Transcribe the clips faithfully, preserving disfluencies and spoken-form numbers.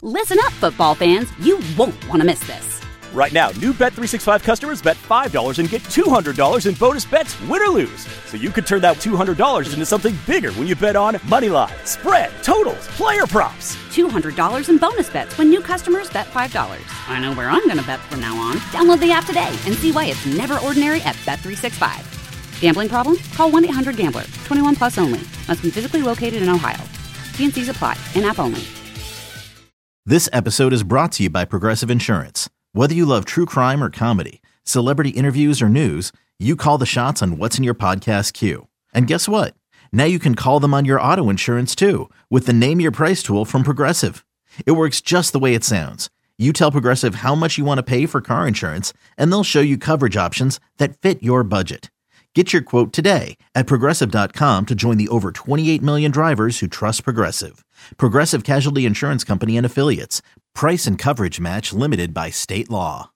Listen up, football fans. You won't want to miss this. Right now, new Bet three sixty-five customers bet five dollars and get two hundred dollars in bonus bets, win or lose. So you could turn that two hundred dollars into something bigger when you bet on money line, spread, totals, player props. two hundred dollars in bonus bets when new customers bet five dollars. I know where I'm going to bet from now on. Download the app today and see why it's never ordinary at Bet three sixty-five. Gambling problem? Call one eight hundred gambler. twenty-one plus only. Must be physically located in Ohio. T and C's apply. In-app only. This episode is brought to you by Progressive Insurance. Whether you love true crime or comedy, celebrity interviews or news, you call the shots on what's in your podcast queue. And guess what? Now you can call them on your auto insurance too with the Name Your Price tool from Progressive. It works just the way it sounds. You tell Progressive how much you want to pay for car insurance, and they'll show you coverage options that fit your budget. Get your quote today at Progressive dot com to join the over twenty-eight million drivers who trust Progressive. Progressive Casualty Insurance Company and Affiliates. Price and coverage match limited by state law.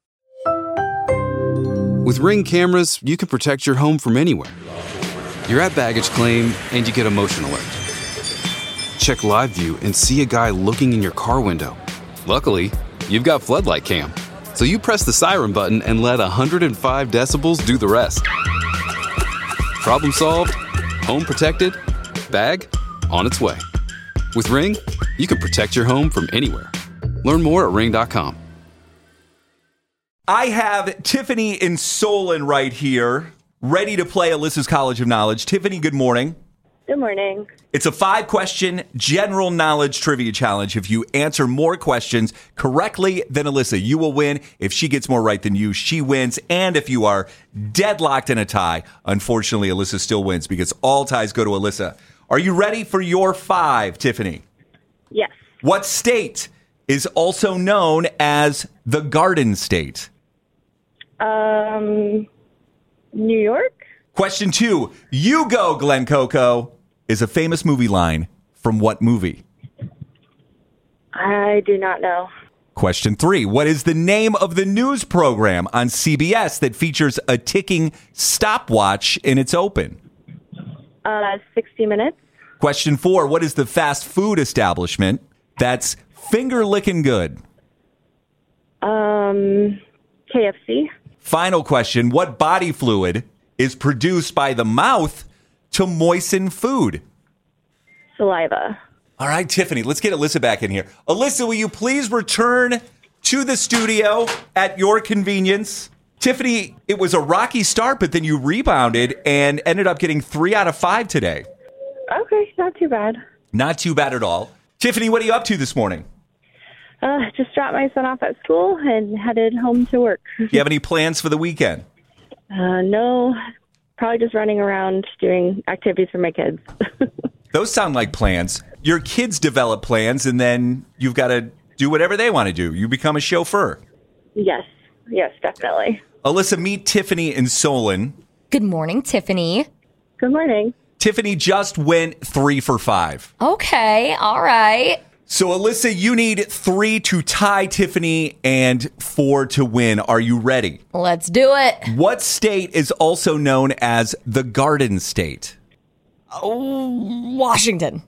With Ring cameras, you can protect your home from anywhere. You're at baggage claim and you get a motion alert. Check live view and see a guy looking in your car window. Luckily, you've got Floodlight Cam. So you press the siren button and let one hundred five decibels do the rest. Problem solved, home protected, bag on its way. With Ring, you can protect your home from anywhere. Learn more at ring dot com. I have Tiffany in Solon right here, ready to play Alyssa's College of Knowledge. Tiffany, good morning. Good morning. It's a five-question general knowledge trivia challenge. If you answer more questions correctly than Alyssa, you will win. If she gets more right than you, she wins. And if you are deadlocked in a tie, unfortunately, Alyssa still wins because all ties go to Alyssa. Are you ready for your five, Tiffany? Yes. What state is also known as the Garden State? Um, New York? Question two. You go, Glen Coco, is a famous movie line from what movie? I do not know. Question three. What is the name of the news program on C B S that features a ticking stopwatch in its open? Uh, sixty minutes. Question four. What is the fast food establishment that's finger licking good? Um, K F C. Final question. What body fluid is produced by the mouth to moisten food? Saliva. All right, Tiffany, let's get Alyssa back in here. Alyssa, will you please return to the studio at your convenience? Tiffany, it was a rocky start, but then you rebounded and ended up getting three out of five today. Okay, not too bad. Not too bad at all. Tiffany, what are you up to this morning? Uh, just dropped my son off at school and headed home to work. Do you have any plans for the weekend? Uh, no, probably just running around doing activities for my kids. Those sound like plans. Your kids develop plans, and then you've got to do whatever they want to do. You become a chauffeur. Yes, yes, definitely. Alyssa, meet Tiffany in Solon. Good morning, Tiffany. Good morning. Tiffany just went three for five. Okay, all right. So, Alyssa, you need three to tie Tiffany and four to win. Are you ready? Let's do it. What state is also known as the Garden State? Oh, Washington.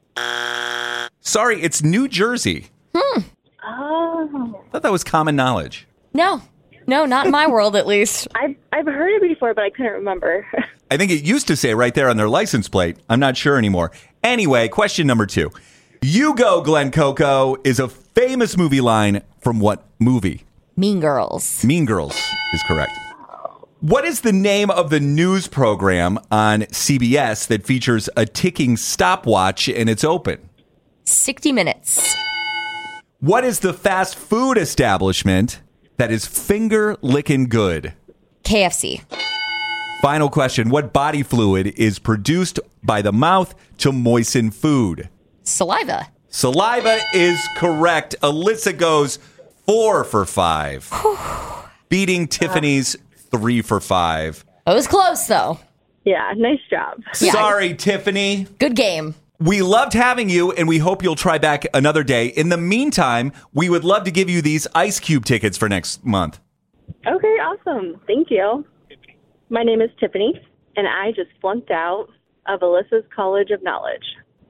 Sorry, it's New Jersey. Hmm. Oh. I thought that was common knowledge. No, no, not in my world, at least. I've, I've heard it before, but I couldn't remember. I think it used to say right there on their license plate. I'm not sure anymore. Anyway, question number two. You Go, Glen Coco is a famous movie line from what movie? Mean Girls. Mean Girls is correct. What is the name of the news program on C B S that features a ticking stopwatch and it's open? sixty minutes. What is the fast food establishment that is finger licking good? K F C. Final question. What body fluid is produced by the mouth to moisten food? Saliva. Saliva is correct. Alyssa goes four for five, beating Tiffany's three for five. It was close, though. Yeah, nice job. Yeah. Sorry, Tiffany. Good game. We loved having you, and we hope you'll try back another day. In the meantime, we would love to give you these Ice Cube tickets for next month. Okay, awesome. Thank you. My name is Tiffany, and I just flunked out of Alyssa's College of Knowledge.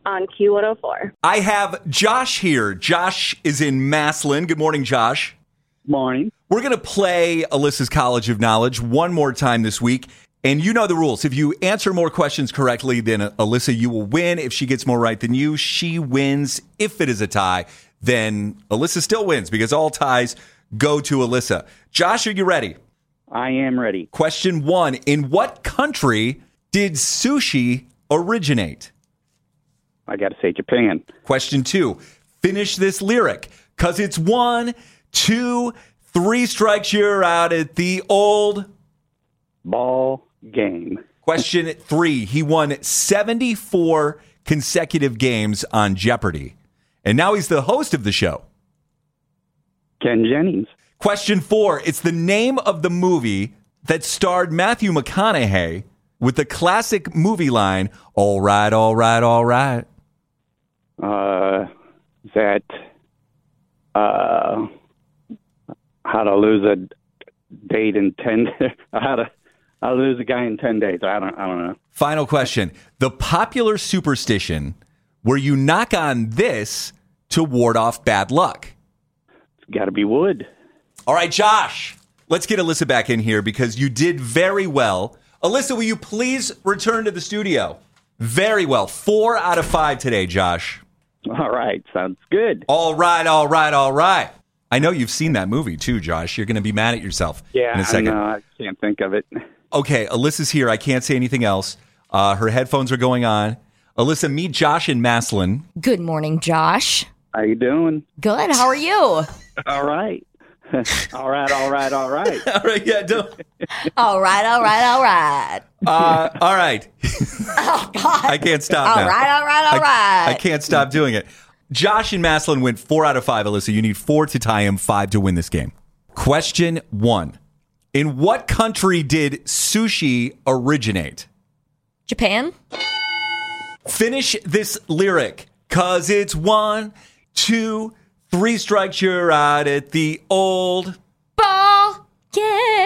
on Q one oh four. I have Josh here. Josh is in Maslin. Good morning, Josh. Morning. We're going to play Alyssa's College of Knowledge one more time this week. And you know the rules. If you answer more questions correctly than Alyssa, you will win. If she gets more right than you, she wins. If it is a tie, then Alyssa still wins because all ties go to Alyssa. Josh, are you ready? I am ready. Question one. In what country did sushi originate? I got to say Japan. Question two. Finish this lyric. Because it's one, two, three strikes, you're out at the old ball game. Question three. He won seventy-four consecutive games on Jeopardy. And now he's the host of the show. Ken Jennings. Question four. It's the name of the movie that starred Matthew McConaughey with the classic movie line, all right, all right, all right. Uh, that, uh, how to lose a date in ten, how to, how to lose a guy in ten days. I don't, I don't know. Final question. The popular superstition where you knock on this to ward off bad luck. It's got to be wood. All right, Josh, let's get Alyssa back in here because you did very well. Alyssa, will you please return to the studio? Very well. Four out of five today, Josh. All right. Sounds good. All right, all right, all right. I know you've seen that movie too, Josh. You're going to be mad at yourself yeah, in a second. I know. I can't think of it. Okay, Alyssa's here. I can't say anything else. Uh, her headphones are going on. Alyssa, meet Josh in Maslin. Good morning, Josh. How you doing? Good. How are you? All right. all right, all right, all right. all right, yeah, don't. all right, all right, all right. Uh, all right. oh, God. I can't stop all now. All right, all right, all I, right. I can't stop doing it. Josh and Maslin went four out of five, Alyssa. You need four to tie him, five to win this game. Question one. In what country did sushi originate? Japan. Finish this lyric, cause it's one, two, three strikes, you're out at the old ball game.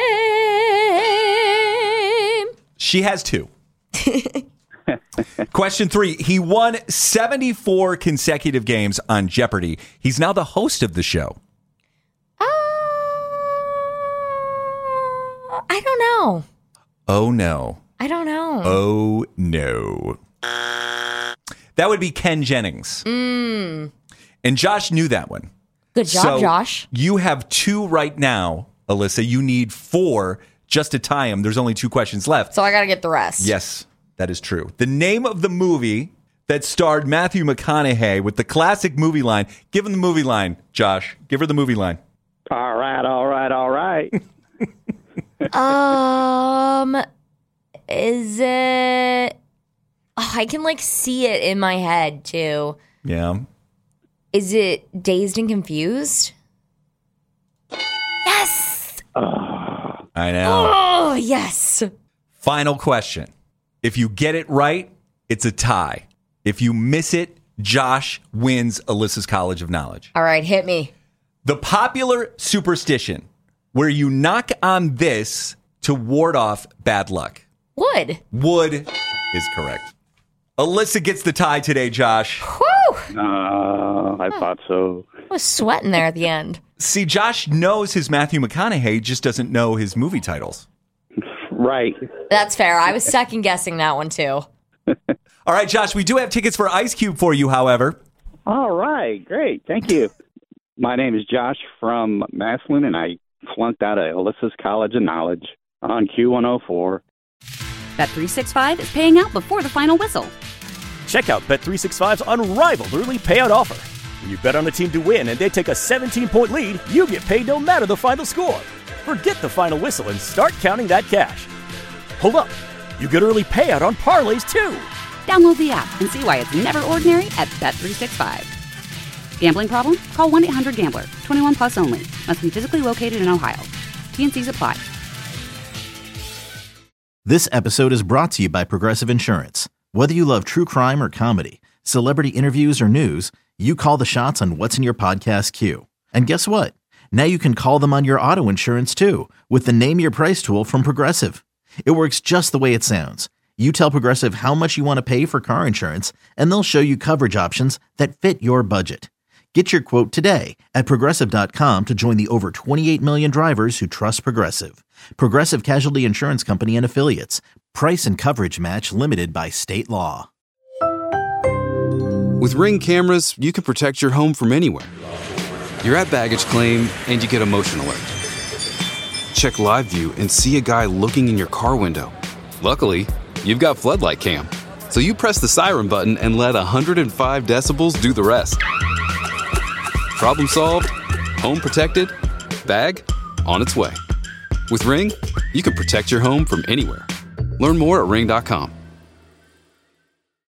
She has two. Question three. He won seventy-four consecutive games on Jeopardy. He's now the host of the show. Uh, I don't know. Oh, no. I don't know. Oh, no. That would be Ken Jennings. Mm. And Josh knew that one. Good job, so Josh. You have two right now, Alyssa. You need four just to tie him. There's only two questions left. So I got to get the rest. Yes, that is true. The name of the movie that starred Matthew McConaughey with the classic movie line. Give him the movie line, Josh. Give her the movie line. All right, all right, all right. um, is it... Oh, I can, like, see it in my head, too. Yeah. Is it Dazed and Confused? Yes! Oh, I know. Oh, yes. Final question. If you get it right, it's a tie. If you miss it, Josh wins Alyssa's College of Knowledge. All right, hit me. The popular superstition where you knock on this to ward off bad luck. Wood. Wood is correct. Alyssa gets the tie today, Josh. Whew. Uh, I thought so. I was sweating there at the end. See, Josh knows his Matthew McConaughey, just doesn't know his movie titles. Right. That's fair. I was second guessing that one, too. All right, Josh, we do have tickets for Ice Cube for you, however. All right. Great. Thank you. My name is Josh from Maslin, and I flunked out of Alyssa's College of Knowledge on Q one oh four. Bet three sixty-five is paying out before the final whistle. Check out Bet three sixty-five's unrivaled early payout offer. When you bet on a team to win and they take a seventeen-point lead, you get paid no matter the final score. Forget the final whistle and start counting that cash. Hold up. You get early payout on parlays, too. Download the app and see why it's never ordinary at Bet three sixty-five. Gambling problem? Call one eight hundred gambler. twenty-one plus only. Must be physically located in Ohio. T and C's apply. This episode is brought to you by Progressive Insurance. Whether you love true crime or comedy, celebrity interviews or news, you call the shots on what's in your podcast queue. And guess what? Now you can call them on your auto insurance too with the Name Your Price tool from Progressive. It works just the way it sounds. You tell Progressive how much you want to pay for car insurance, and they'll show you coverage options that fit your budget. Get your quote today at Progressive dot com to join the over twenty-eight million drivers who trust Progressive. Progressive Casualty Insurance Company and Affiliates. Price and coverage match limited by state law. With Ring cameras, you can protect your home from anywhere. You're at baggage claim and you get a motion alert. Check live view and see a guy looking in your car window. Luckily, you've got floodlight cam, so you press the siren button and let one hundred five decibels do the rest. Problem solved, home protected, bag on its way. With Ring, you can protect your home from anywhere. Learn more at ring dot com.